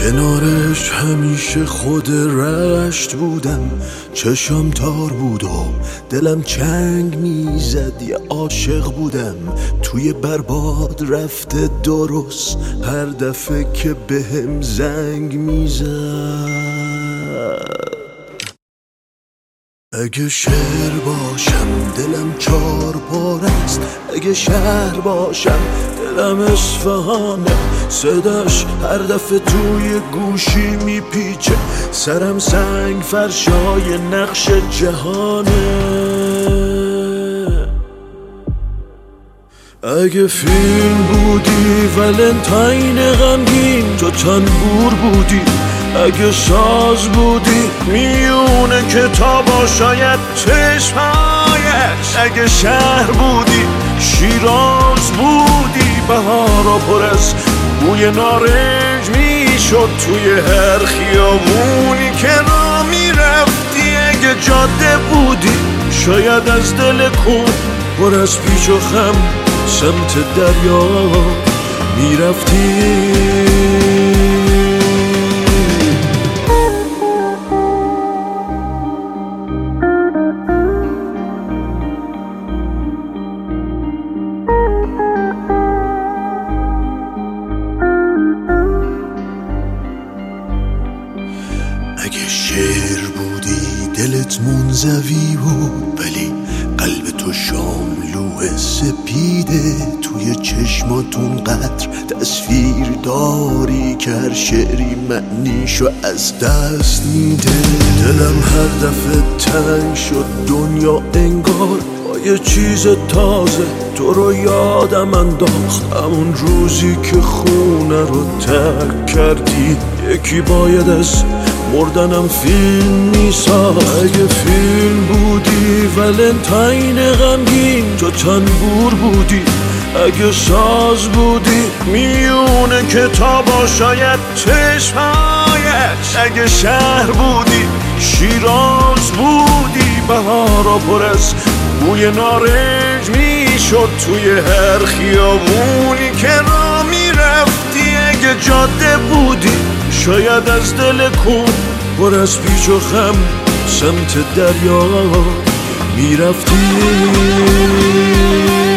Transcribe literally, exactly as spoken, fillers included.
کنارش همیشه خود رشت بودم، چشم تار بود و دلم چنگ میزد، یه عاشق بودم توی برباد رفته درست هر دفعه که بهم زنگ میزد. اگه شعر باشم دلم چار پار است، اگه شهر باشم دلم اصفهانه، صداش هر دفعه توی گوشی میپیچه، سرم سنگ فرشای نقش جهانه. اگه فیلم بودی ولنتاین غمگین تو تنبور بودی، اگه ساز بودی میونه کتابا شاید چشمایش، اگه شهر بودی شیراز بودی بهارا پر از بوی نارنج میشد توی هر خیابونی که را میرفتی، اگه جاده بودی شاید از دل کوه پر از پیچ و خم سمت دریا میرفتی. اگه شعر بودی دلت منزوی بود، ولی قلب تو شاملو سپیده، توی چشماتون قطر تصویر داری که هر شعری معنیشو از دست میده. دلم هر دفعه تنگ شد دنیا انگار با یه چیز تازه تو رو یادم انداخت، همون روزی که خونه رو ترک کردی یکی باید از مردنم فیلم میساخت. اگه فیلم بودی ولنتاین غمگین تو تنبور بودی، اگه ساز بودی میونه کتابا شاید چشمایش، اگه شهر بودی شیراز بودی بهارا پر از بوی نارنج میشد توی هر خیابونی که را میرفتی، اگه جاده بودی شاید از دل کوه پر از پیچ و خم سمت دریا میرفتی.